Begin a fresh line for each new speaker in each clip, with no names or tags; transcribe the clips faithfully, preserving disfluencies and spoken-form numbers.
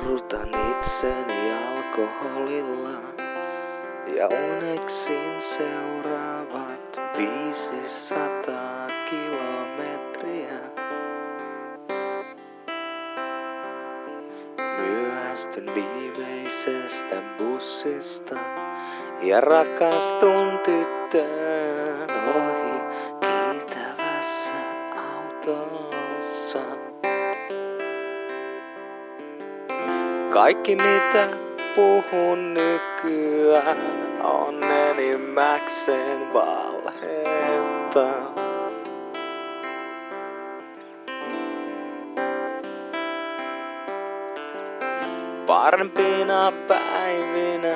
Jarrutan itseni alkoholilla ja uneksin seuraavat viisisataa kilometriä. Myöhästyn viimeisestä bussista ja rakastun tyttöön ohi kiitävässä autossa. Kaikki mitä puhun nykyään on enimmäkseen valhetta. Parempina päivinä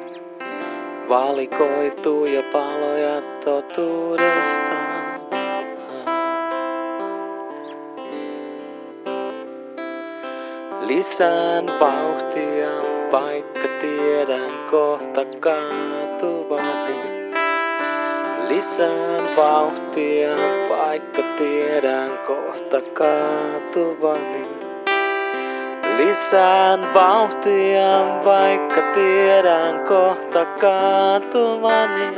valikoituja paloja totuudesta. Lisään vauhtia, vaikka tiedän kohta kaatuvani. Lisään vauhtia, vaikka tiedän kohta kaatuvani. Lisään vauhtia, vaikka tiedän kohta kaatuvani.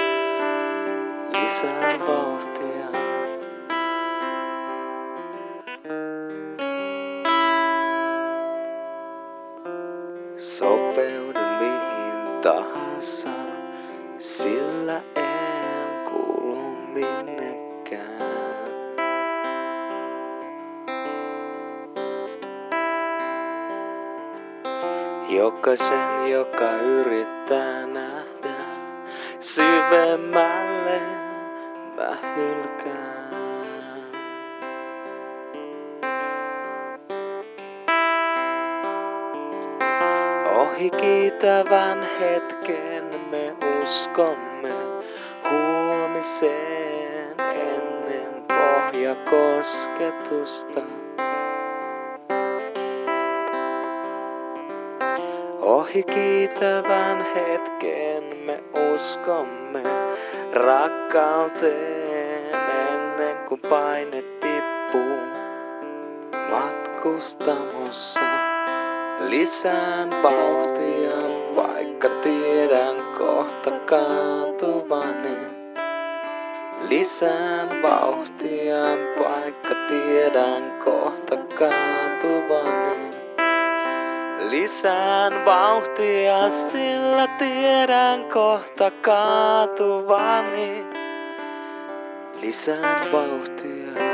Lisään vauhtia. Sopeudun mihin tahansa, sillä en kuulu minnekään. Jokaisen, joka yrittää nähdä syvemmälle, mä hylkään. Ohi kiitävän hetken me uskomme huomiseen ennen pohjakosketusta. Ohi kiitävän hetken me uskomme rakkauteen ennen kuin paine tippuu matkustamossa. Lisään vauhtia, vaikka tiedän kohta kaatuvani. Lisään vauhtia, vaikka tiedän kohta kaatuvani. Lisään vauhtia, sillä tiedän kohta kaatuvani. Lisään vauhtia.